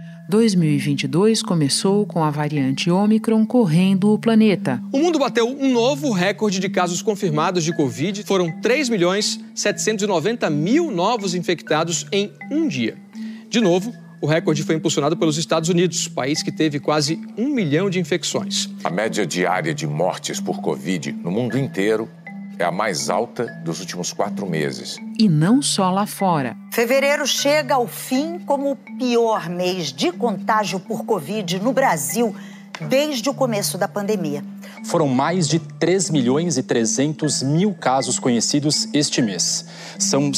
2022 começou com a variante Ômicron correndo o planeta. O mundo bateu um novo recorde de casos confirmados de Covid. Foram 3.790.000 novos infectados em um dia. De novo, o recorde foi impulsionado pelos Estados Unidos, país que teve quase 1 milhão de infecções. A média diária de mortes por Covid no mundo inteiro é a mais alta dos últimos 4 meses. E não só lá fora. Fevereiro chega ao fim como o pior mês de contágio por Covid no Brasil desde o começo da pandemia. Foram mais de 3.300.000 casos conhecidos este mês. São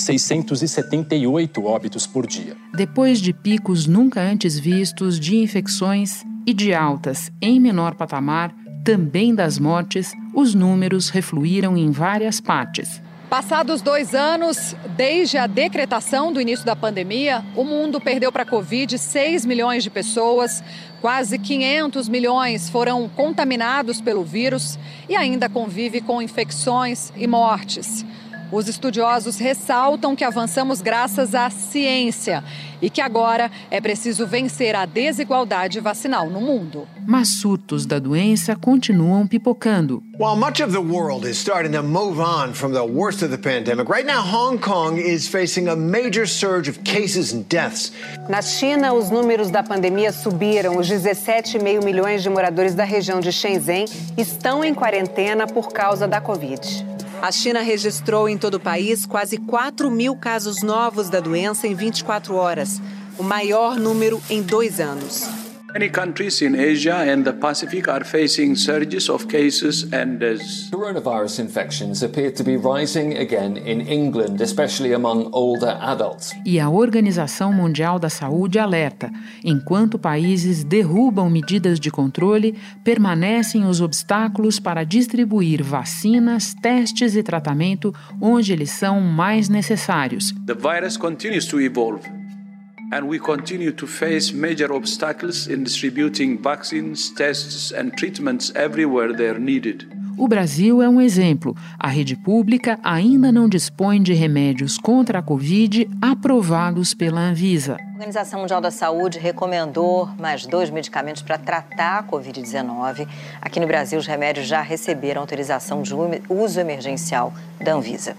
678 óbitos por dia. Depois de picos nunca antes vistos de infecções e de altas em menor patamar, também das mortes, os números refluíram em várias partes. Passados 2 anos, desde a decretação do início da pandemia, o mundo perdeu para a Covid 6 milhões de pessoas, quase 500 milhões foram contaminados pelo vírus e ainda convive com infecções e mortes. Os estudiosos ressaltam que avançamos graças à ciência e que agora é preciso vencer a desigualdade vacinal no mundo. Mas surtos da doença continuam pipocando. While much of the world is starting to move on from the worst of the pandemic, right now Hong Kong is facing a major surge of cases and deaths. Na China, os números da pandemia subiram. Os 17,5 milhões de moradores da região de Shenzhen estão em quarentena por causa da Covid. A China registrou em todo o país quase 4.000 casos novos da doença em 24 horas, o maior número em 2 anos. Many countries in Asia and the Pacific are facing surges of cases and deaths. Coronavirus infections appear to be rising again in England, especially among older adults. E a Organização Mundial da Saúde alerta: enquanto países derrubam medidas de controle, permanecem os obstáculos para distribuir vacinas, testes e tratamento onde eles são mais necessários. The virus continues to evolve. And we continue to face major obstacles in distributing vaccines, tests and treatments everywhere they are needed. O Brasil é um exemplo. A rede pública ainda não dispõe de remédios contra a Covid aprovados pela Anvisa. A Organização Mundial da Saúde recomendou mais 2 medicamentos para tratar a Covid-19. Aqui no Brasil, os remédios já receberam autorização de uso emergencial da Anvisa.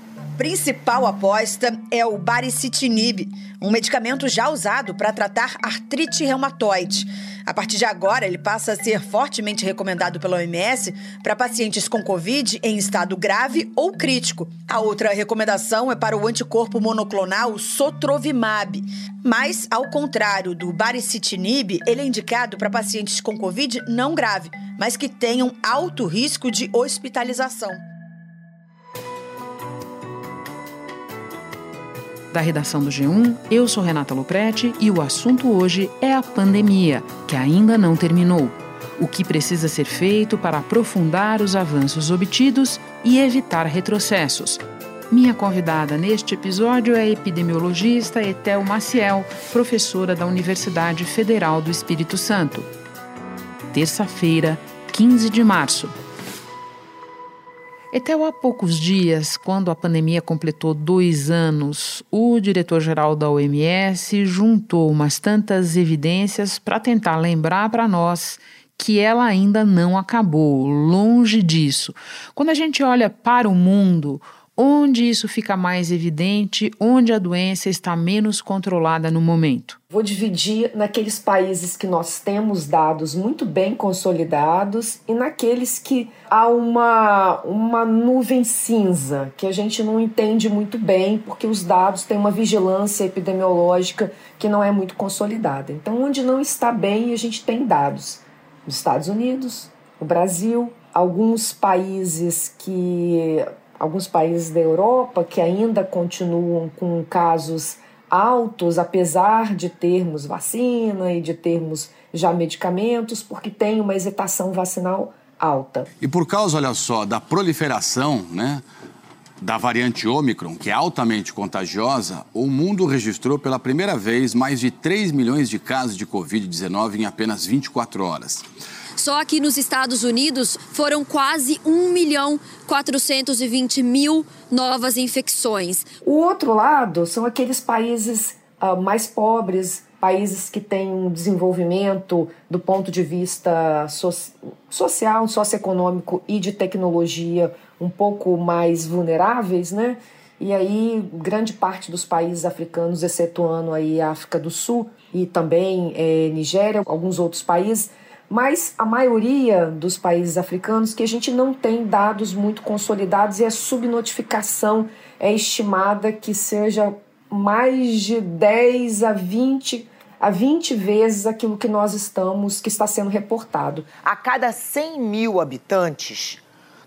Principal aposta é o baricitinib, um medicamento já usado para tratar artrite reumatoide. A partir de agora, ele passa a ser fortemente recomendado pela OMS para pacientes com Covid em estado grave ou crítico. A outra recomendação é para o anticorpo monoclonal sotrovimab. Mas, ao contrário do baricitinib, ele é indicado para pacientes com Covid não grave, mas que tenham alto risco de hospitalização. Da redação do G1, eu sou Renata Lopretti e o assunto hoje é a pandemia, que ainda não terminou. O que precisa ser feito para aprofundar os avanços obtidos e evitar retrocessos. Minha convidada neste episódio é a epidemiologista Etel Maciel, professora da Universidade Federal do Espírito Santo. Terça-feira, 15 de março. Etel, há poucos dias, quando a pandemia completou 2 anos, o diretor-geral da OMS juntou umas tantas evidências para tentar lembrar para nós que ela ainda não acabou, longe disso. Quando a gente olha para o mundo, onde isso fica mais evidente, onde a doença está menos controlada no momento? Vou dividir naqueles países que nós temos dados muito bem consolidados e naqueles que há uma nuvem cinza, que a gente não entende muito bem, porque os dados têm uma vigilância epidemiológica que não é muito consolidada. Então, onde não está bem, a gente tem dados. Os Estados Unidos, o Brasil, alguns países da Europa que ainda continuam com casos altos, apesar de termos vacina e de termos já medicamentos, porque tem uma hesitação vacinal alta. E por causa, olha só, da proliferação, da variante Ômicron, que é altamente contagiosa, o mundo registrou pela primeira vez mais de 3 milhões de casos de Covid-19 em apenas 24 horas. Só aqui nos Estados Unidos foram quase 1.420.000 novas infecções. O outro lado são aqueles países mais pobres, países que têm um desenvolvimento do ponto de vista social, socioeconômico e de tecnologia um pouco mais vulneráveis, né? E aí grande parte dos países africanos, excetuando aí a África do Sul e também Nigéria, alguns outros países, mas a maioria dos países africanos que a gente não tem dados muito consolidados e a subnotificação é estimada que seja mais de 10 a 20 vezes aquilo que que está sendo reportado. A cada 100 mil habitantes,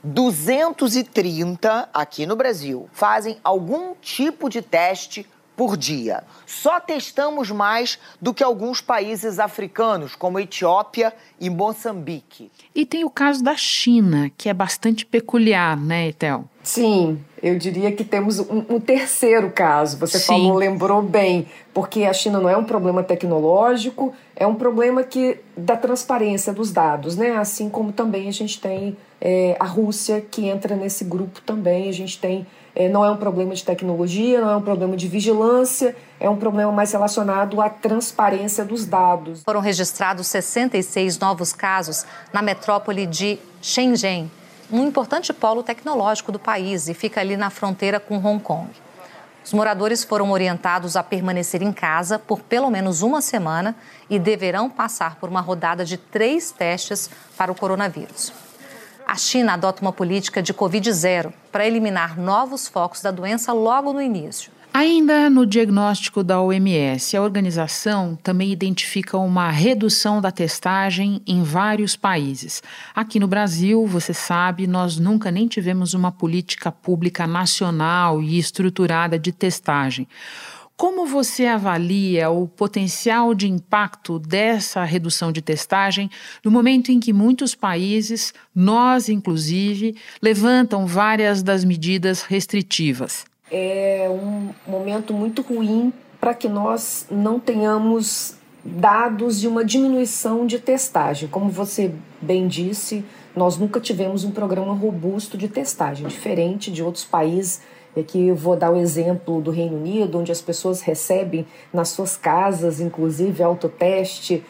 230 aqui no Brasil fazem algum tipo de teste por dia. Só testamos mais do que alguns países africanos, como Etiópia e Moçambique. E tem o caso da China, que é bastante peculiar, né, Etel? Sim, eu diria que temos um terceiro caso. Você lembrou bem, porque a China não é um problema tecnológico, é um problema da transparência dos dados, né? Assim como também a gente tem a Rússia, que entra nesse grupo também. A gente tem, não é um problema de tecnologia, não é um problema de vigilância, é um problema mais relacionado à transparência dos dados. Foram registrados 66 novos casos na metrópole de Shenzhen, um importante polo tecnológico do país e fica ali na fronteira com Hong Kong. Os moradores foram orientados a permanecer em casa por pelo menos uma semana e deverão passar por uma rodada de 3 testes para o coronavírus. A China adota uma política de Covid-0 para eliminar novos focos da doença logo no início. Ainda no diagnóstico da OMS, a organização também identifica uma redução da testagem em vários países. Aqui no Brasil, você sabe, nós nunca nem tivemos uma política pública nacional e estruturada de testagem. Como você avalia o potencial de impacto dessa redução de testagem no momento em que muitos países, nós inclusive, levantam várias das medidas restritivas? É um momento muito ruim para que nós não tenhamos dados de uma diminuição de testagem. Como você bem disse, nós nunca tivemos um programa robusto de testagem, diferente de outros países. Aqui eu vou dar o exemplo do Reino Unido, onde as pessoas recebem nas suas casas, inclusive, autoteste,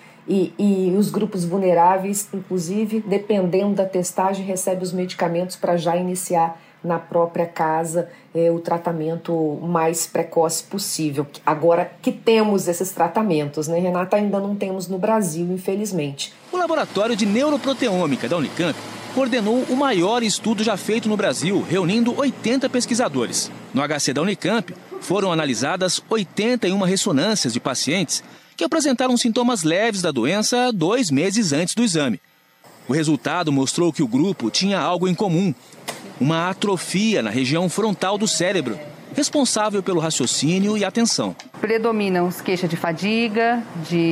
e os grupos vulneráveis, inclusive, dependendo da testagem, recebem os medicamentos para já iniciar na própria casa o tratamento mais precoce possível. Agora que temos esses tratamentos, né, Renata, ainda não temos no Brasil, infelizmente. O Laboratório de Neuroproteômica da Unicamp coordenou o maior estudo já feito no Brasil, reunindo 80 pesquisadores. No HC da Unicamp, foram analisadas 81 ressonâncias de pacientes que apresentaram sintomas leves da doença 2 meses antes do exame. O resultado mostrou que o grupo tinha algo em comum: uma atrofia na região frontal do cérebro, responsável pelo raciocínio e atenção. Predominam as queixas de fadiga,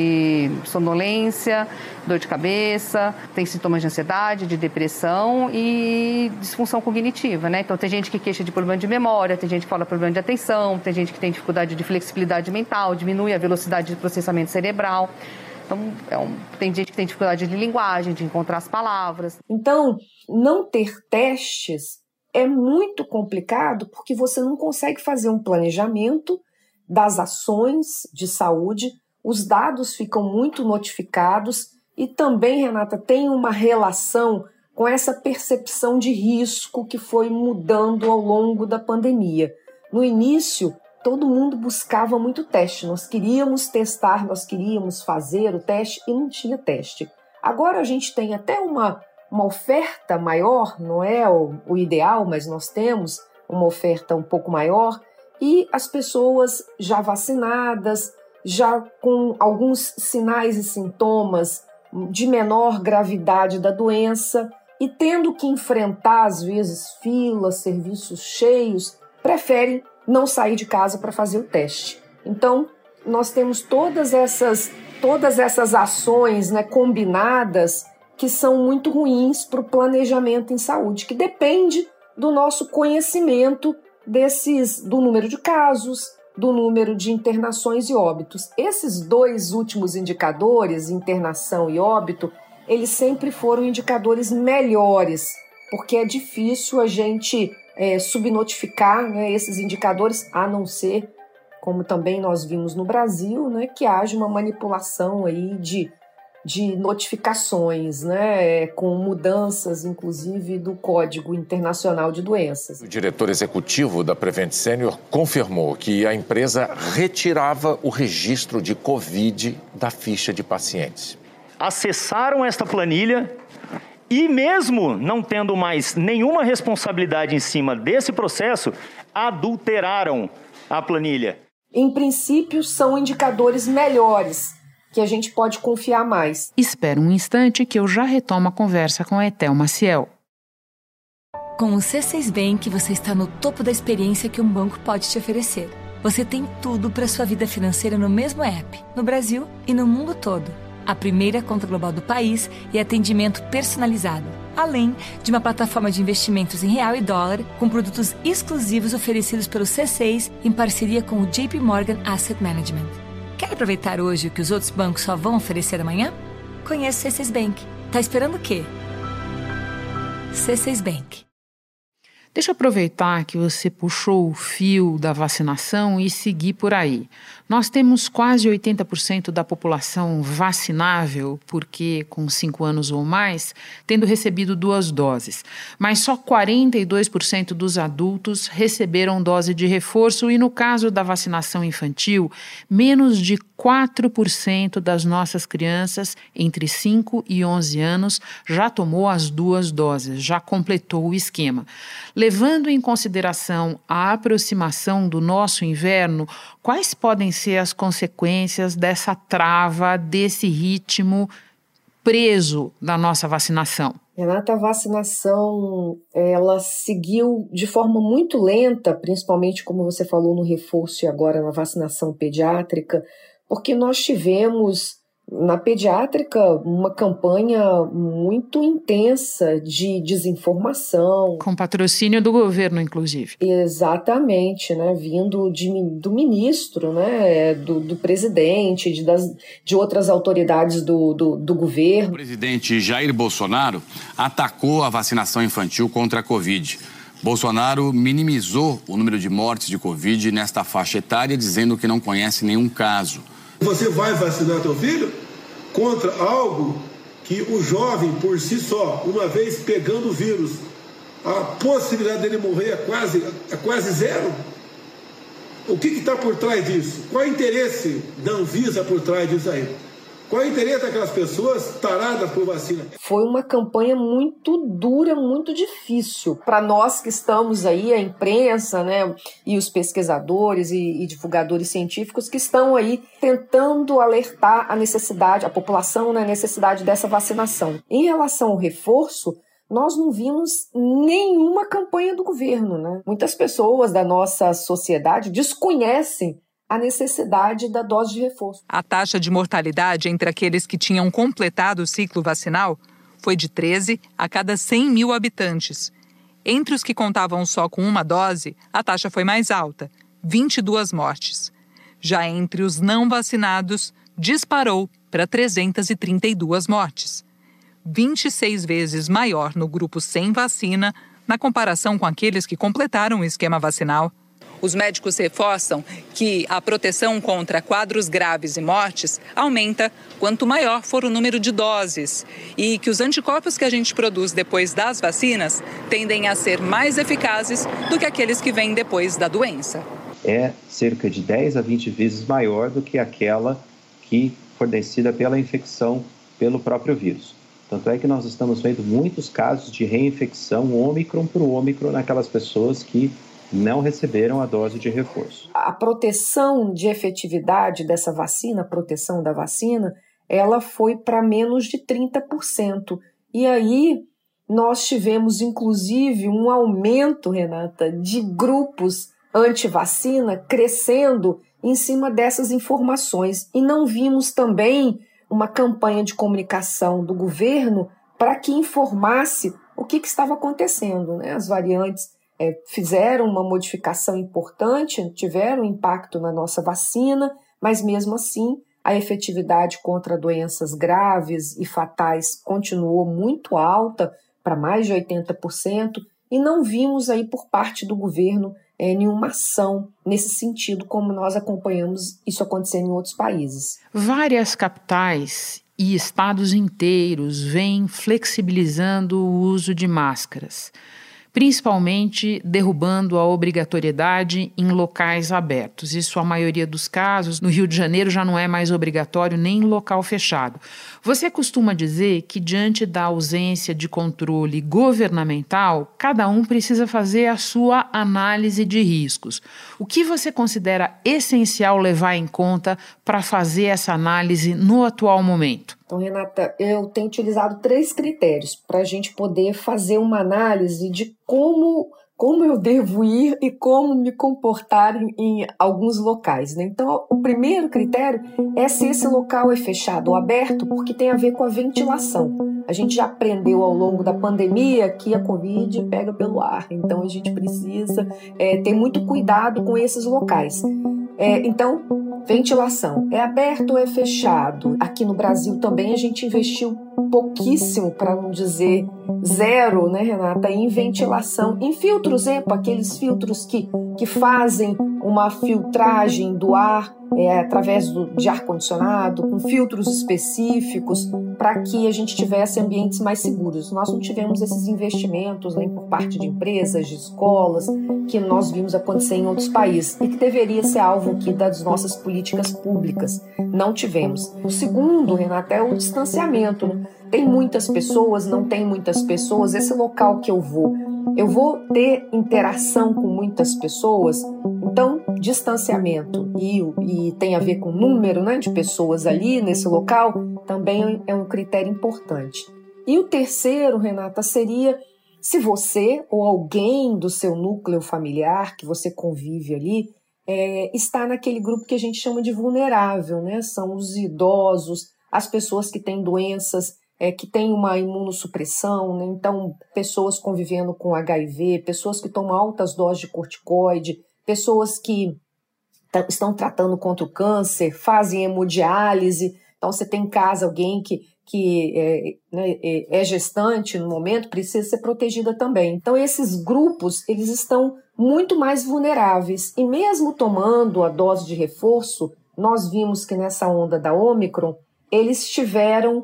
de sonolência, dor de cabeça, tem sintomas de ansiedade, de depressão e disfunção cognitiva, né? Então tem gente que queixa de problema de memória, tem gente que fala problema de atenção, tem gente que tem dificuldade de flexibilidade mental, diminui a velocidade de processamento cerebral. Então, tem gente que tem dificuldade de linguagem, de encontrar as palavras. Então, não ter testes é muito complicado porque você não consegue fazer um planejamento das ações de saúde, os dados ficam muito notificados e também, Renata, tem uma relação com essa percepção de risco que foi mudando ao longo da pandemia. No início, todo mundo buscava muito teste, nós queríamos testar, nós queríamos fazer o teste e não tinha teste. Agora a gente tem até uma oferta maior, não é o ideal, mas nós temos uma oferta um pouco maior e as pessoas já vacinadas, já com alguns sinais e sintomas de menor gravidade da doença e tendo que enfrentar, às vezes, filas, serviços cheios, preferem não sair de casa para fazer o teste. Então, nós temos todas essas ações, né, combinadas que são muito ruins para o planejamento em saúde, que depende do nosso conhecimento do número de casos, do número de internações e óbitos. Esses 2 últimos indicadores, internação e óbito, eles sempre foram indicadores melhores, porque é difícil a gente subnotificar, né, esses indicadores, a não ser como também nós vimos no Brasil, né, que haja uma manipulação aí de notificações, né, com mudanças, inclusive, do Código Internacional de Doenças. O diretor executivo da Prevent Senior confirmou que a empresa retirava o registro de Covid da ficha de pacientes. Acessaram esta planilha e, mesmo não tendo mais nenhuma responsabilidade em cima desse processo, adulteraram a planilha. Em princípio, são indicadores melhores, que a gente pode confiar mais. Espera um instante que eu já retomo a conversa com a Etel Maciel. Com o C6 Bank, você está no topo da experiência que um banco pode te oferecer. Você tem tudo para sua vida financeira no mesmo app, no Brasil e no mundo todo. A primeira conta global do país e atendimento personalizado, além de uma plataforma de investimentos em real e dólar com produtos exclusivos oferecidos pelo C6 em parceria com o JP Morgan Asset Management. Quer aproveitar hoje o que os outros bancos só vão oferecer amanhã? Conheça o C6 Bank. Tá esperando o quê? C6 Bank. Deixa eu aproveitar que você puxou o fio da vacinação e seguir por aí. Nós temos quase 80% da população vacinável, porque com 5 anos ou mais, tendo recebido 2 doses. Mas só 42% dos adultos receberam dose de reforço e, no caso da vacinação infantil, menos de 4% das nossas crianças entre 5 e 11 anos já tomou as 2 doses, já completou o esquema. Levando em consideração a aproximação do nosso inverno, quais podem ser as consequências dessa trava, desse ritmo preso da nossa vacinação? Renata, a vacinação, ela seguiu de forma muito lenta, principalmente, como você falou, no reforço e agora na vacinação pediátrica, porque nós tivemos na pediátrica uma campanha muito intensa de desinformação. Com patrocínio do governo, inclusive. Exatamente, né? Vindo do ministro, né? do presidente, de outras autoridades do governo. O presidente Jair Bolsonaro atacou a vacinação infantil contra a Covid. Bolsonaro minimizou o número de mortes de Covid nesta faixa etária, dizendo que não conhece nenhum caso. Você vai vacinar teu filho contra algo que o jovem, por si só, uma vez pegando o vírus, a possibilidade dele morrer é quase zero? O que está por trás disso? Qual é o interesse da Anvisa por trás disso aí? Qual é o interesse daquelas pessoas taradas por vacina? Foi uma campanha muito dura, muito difícil. Para nós que estamos aí, a imprensa, né, e os pesquisadores e divulgadores científicos que estão aí tentando alertar a necessidade, a população na necessidade dessa vacinação. Em relação ao reforço, nós não vimos nenhuma campanha do governo, né? Muitas pessoas da nossa sociedade desconhecem a necessidade da dose de reforço. A taxa de mortalidade entre aqueles que tinham completado o ciclo vacinal foi de 13 a cada 100 mil habitantes. Entre os que contavam só com uma dose, a taxa foi mais alta, 22 mortes. Já entre os não vacinados, disparou para 332 mortes. 26 vezes maior no grupo sem vacina, na comparação com aqueles que completaram o esquema vacinal. Os médicos reforçam que a proteção contra quadros graves e mortes aumenta quanto maior for o número de doses e que os anticorpos que a gente produz depois das vacinas tendem a ser mais eficazes do que aqueles que vêm depois da doença. É cerca de 10 a 20 vezes maior do que aquela que fornecida pela infecção pelo próprio vírus. Tanto é que nós estamos vendo muitos casos de reinfecção Ômicron por Ômicron naquelas pessoas que não receberam a dose de reforço. A proteção de efetividade dessa vacina, a proteção da vacina, ela foi para menos de 30%. E aí nós tivemos, inclusive, um aumento, Renata, de grupos anti-vacina crescendo em cima dessas informações. E não vimos também uma campanha de comunicação do governo para que informasse o que estava acontecendo, né? As variantes fizeram uma modificação importante, tiveram impacto na nossa vacina, mas mesmo assim a efetividade contra doenças graves e fatais continuou muito alta, para mais de 80%, e não vimos aí por parte do governo nenhuma ação nesse sentido, como nós acompanhamos isso acontecendo em outros países. Várias capitais e estados inteiros vêm flexibilizando o uso de máscaras, principalmente derrubando a obrigatoriedade em locais abertos. Isso, a maioria dos casos, no Rio de Janeiro já não é mais obrigatório nem em local fechado. Você costuma dizer que, diante da ausência de controle governamental, cada um precisa fazer a sua análise de riscos. O que você considera essencial levar em conta para fazer essa análise no atual momento? Então, Renata, eu tenho utilizado 3 critérios para a gente poder fazer uma análise de como eu devo ir e como me comportar em alguns locais, né? Então, o primeiro critério é se esse local é fechado ou aberto, porque tem a ver com a ventilação. A gente já aprendeu ao longo da pandemia que a Covid pega pelo ar, então a gente precisa ter muito cuidado com esses locais. Então, ventilação, é aberto ou é fechado? Aqui no Brasil também a gente investiu pouquíssimo, para não dizer zero, né, Renata, em ventilação, em filtros EPA, aqueles filtros que fazem uma filtragem do ar através de ar-condicionado, com filtros específicos, para que a gente tivesse ambientes mais seguros. Nós não tivemos esses investimentos nem por parte de empresas, de escolas, que nós vimos acontecer em outros países e que deveria ser alvo aqui das nossas políticas públicas. Não tivemos. O segundo, Renata, é o distanciamento, né? Tem muitas pessoas, não tem muitas pessoas, esse local que eu vou ter interação com muitas pessoas, então distanciamento e tem a ver com o número, né, de pessoas ali nesse local, também é um critério importante. E o terceiro, Renata, seria se você ou alguém do seu núcleo familiar que você convive ali está naquele grupo que a gente chama de vulnerável, né? São os idosos, as pessoas que têm doenças que têm uma imunossupressão, né? Então pessoas convivendo com HIV, pessoas que tomam altas doses de corticoide, pessoas que estão tratando contra o câncer, fazem hemodiálise. Então você tem em casa alguém que é gestante no momento, precisa ser protegida também. Então esses grupos, eles estão muito mais vulneráveis e mesmo tomando a dose de reforço, nós vimos que nessa onda da Ômicron, eles tiveram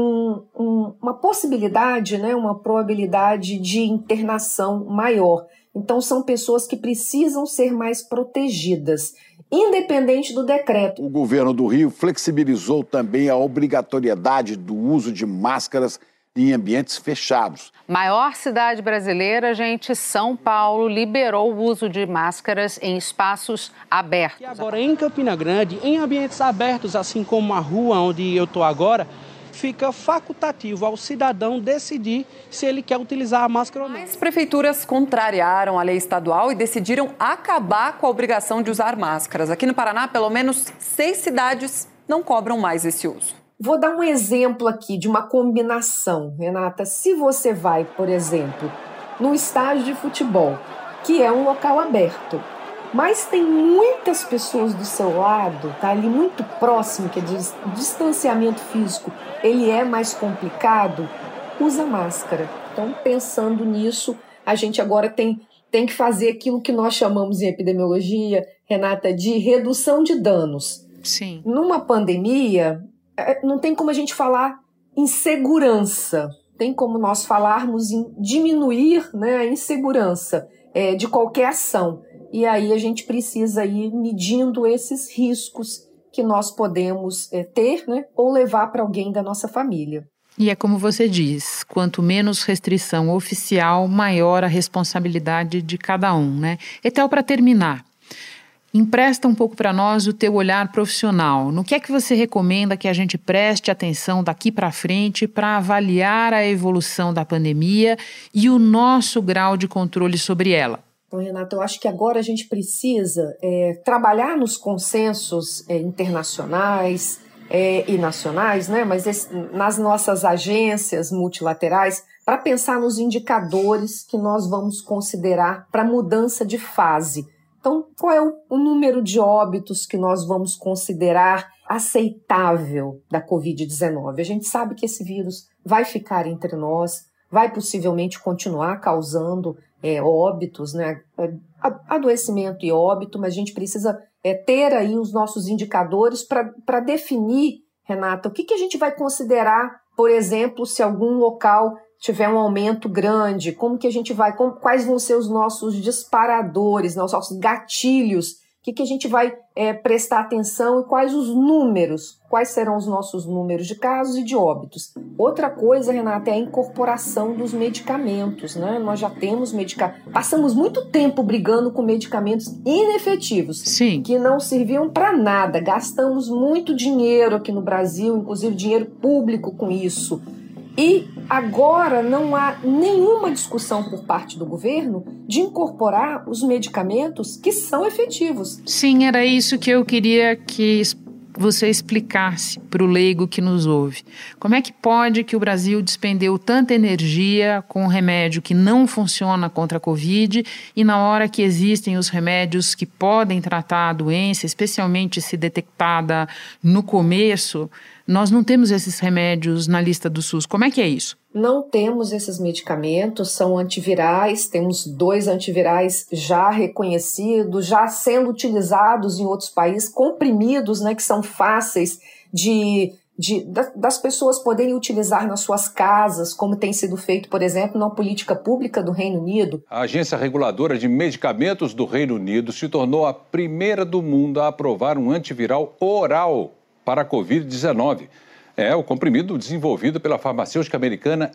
uma possibilidade, né, uma probabilidade de internação maior. Então são pessoas que precisam ser mais protegidas, independente do decreto. O governo do Rio flexibilizou também a obrigatoriedade do uso de máscaras em ambientes fechados. Maior cidade brasileira, gente, São Paulo liberou o uso de máscaras em espaços abertos. E agora em Campina Grande, em ambientes abertos, assim como a rua onde eu estou agora, fica facultativo ao cidadão decidir se ele quer utilizar a máscara ou não. As prefeituras contrariaram a lei estadual e decidiram acabar com a obrigação de usar máscaras. Aqui no Paraná, pelo menos 6 cidades não cobram mais esse uso. Vou dar um exemplo aqui de uma combinação, Renata. Se você vai, por exemplo, num estádio de futebol, que é um local aberto, mas tem muitas pessoas do seu lado, tá ali muito próximo, que é distanciamento físico, ele é mais complicado, usa máscara. Então, pensando nisso, a gente agora tem que fazer aquilo que nós chamamos em epidemiologia, Renata, de redução de danos. Sim. Numa pandemia, não tem como a gente falar em segurança, tem como nós falarmos em diminuir, né, a insegurança de qualquer ação. E aí a gente precisa ir medindo esses riscos que nós podemos ter, né, ou levar para alguém da nossa família. E é como você diz, quanto menos restrição oficial, maior a responsabilidade de cada um, né? Etel, para terminar, empresta um pouco para nós o teu olhar profissional. No que é que você recomenda que a gente preste atenção daqui para frente para avaliar a evolução da pandemia e o nosso grau de controle sobre ela? Então, Renata, eu acho que agora a gente precisa trabalhar nos consensos internacionais e nacionais, né? Mas nas nossas agências multilaterais, para pensar nos indicadores que nós vamos considerar para mudança de fase. Então, qual é o número de óbitos que nós vamos considerar aceitável da Covid-19? A gente sabe que esse vírus vai ficar entre nós, vai possivelmente continuar causando óbitos, né? Adoecimento e óbito, mas a gente precisa ter aí os nossos indicadores para definir, Renata, o que a gente vai considerar, por exemplo, se algum local tiver um aumento grande, como que a gente vai, quais vão ser os nossos disparadores, né, os nossos gatilhos, o que a gente vai prestar atenção e quais os números, quais serão os nossos números de casos e de óbitos. Outra coisa, Renata, é a incorporação dos medicamentos, né? Nós já temos passamos muito tempo brigando com medicamentos inefetivos, sim, que não serviam para nada, gastamos muito dinheiro aqui no Brasil, inclusive dinheiro público com isso. E agora não há nenhuma discussão por parte do governo de incorporar os medicamentos que são efetivos. Sim, era isso que eu queria que você explicasse para o leigo que nos ouve. Como é que pode que o Brasil despendeu tanta energia com um remédio que não funciona contra a Covid e na hora que existem os remédios que podem tratar a doença, especialmente se detectada no começo, nós não temos esses remédios na lista do SUS? Como é que é isso? Não temos esses medicamentos, são antivirais, temos 2 antivirais já reconhecidos, já sendo utilizados em outros países, comprimidos, né, que são fáceis das pessoas poderem utilizar nas suas casas, como tem sido feito, por exemplo, na política pública do Reino Unido. A Agência Reguladora de Medicamentos do Reino Unido se tornou a primeira do mundo a aprovar um antiviral oral para a Covid-19. É o comprimido desenvolvido pela farmacêutica americana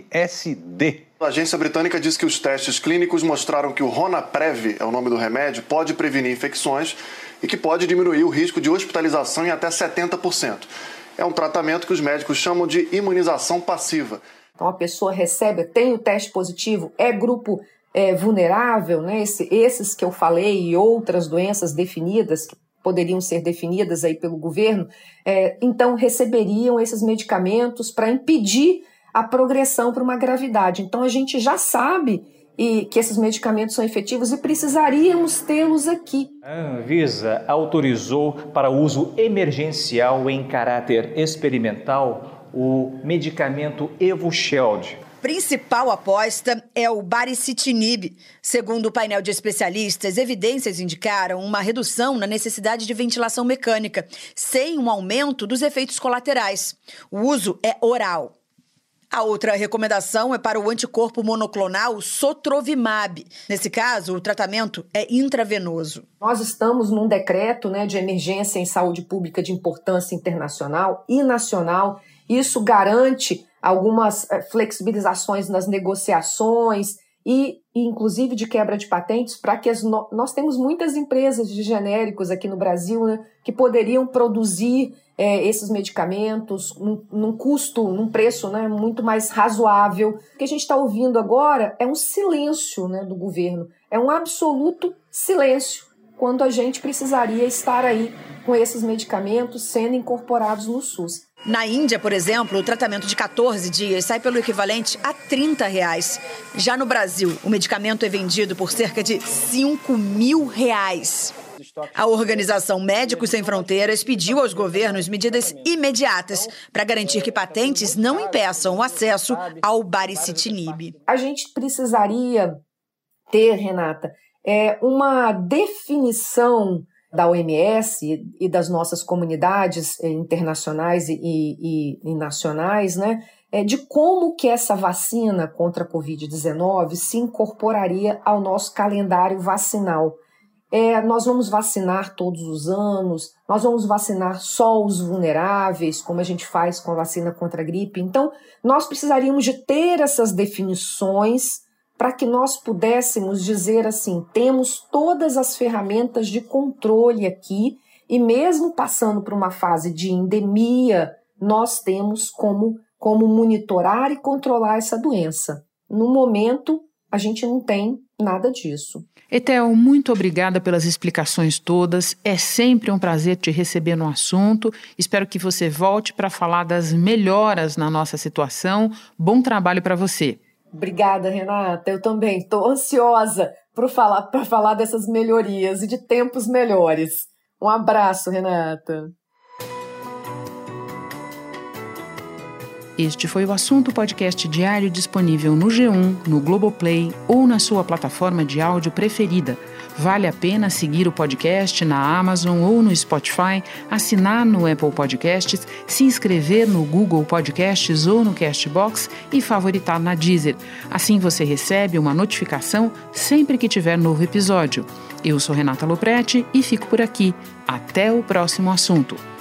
MSD. A agência britânica diz que os testes clínicos mostraram que o Ronaprev, é o nome do remédio, pode prevenir infecções e que pode diminuir o risco de hospitalização em até 70%. É um tratamento que os médicos chamam de imunização passiva. Então a pessoa tem o teste positivo, é grupo vulnerável, né? Esses que eu falei e outras doenças definidas que poderiam ser definidas aí pelo governo, então receberiam esses medicamentos para impedir a progressão para uma gravidade. Então a gente já sabe que esses medicamentos são efetivos e precisaríamos tê-los aqui. A Anvisa autorizou para uso emergencial em caráter experimental o medicamento Evusheld. Principal aposta é o baricitinib. Segundo o painel de especialistas, evidências indicaram uma redução na necessidade de ventilação mecânica, sem um aumento dos efeitos colaterais. O uso é oral. A outra recomendação é para o anticorpo monoclonal Sotrovimab. Nesse caso, o tratamento é intravenoso. Nós estamos num decreto, né, de emergência em saúde pública de importância internacional e nacional. Isso garante algumas flexibilizações nas negociações e inclusive de quebra de patentes, para que nós temos muitas empresas de genéricos aqui no Brasil, né, que poderiam produzir esses medicamentos num preço, né, muito mais razoável. O que a gente está ouvindo agora é um silêncio, né, do governo, é um absoluto silêncio, quando a gente precisaria estar aí com esses medicamentos sendo incorporados no SUS. Na Índia, por exemplo, o tratamento de 14 dias sai pelo equivalente a R$30. Já no Brasil, o medicamento é vendido por cerca de R$5.000. A organização Médicos Sem Fronteiras pediu aos governos medidas imediatas para garantir que patentes não impeçam o acesso ao baricitinib. A gente precisaria ter, Renata, uma definição da OMS e das nossas comunidades internacionais e nacionais, né, de como que essa vacina contra a Covid-19 se incorporaria ao nosso calendário vacinal. Nós vamos vacinar todos os anos, nós vamos vacinar só os vulneráveis, como a gente faz com a vacina contra a gripe. Então, nós precisaríamos de ter essas definições para que nós pudéssemos dizer assim, temos todas as ferramentas de controle aqui e mesmo passando por uma fase de endemia, nós temos como monitorar e controlar essa doença. No momento, a gente não tem nada disso. Etel, muito obrigada pelas explicações todas. É sempre um prazer te receber no assunto. Espero que você volte para falar das melhoras na nossa situação. Bom trabalho para você. Obrigada, Renata. Eu também estou ansiosa para falar dessas melhorias e de tempos melhores. Um abraço, Renata. Este foi o Assunto, podcast diário disponível no G1, no Globoplay ou na sua plataforma de áudio preferida. Vale a pena seguir o podcast na Amazon ou no Spotify, assinar no Apple Podcasts, se inscrever no Google Podcasts ou no Castbox e favoritar na Deezer. Assim você recebe uma notificação sempre que tiver novo episódio. Eu sou Renata Loprete e fico por aqui. Até o próximo assunto.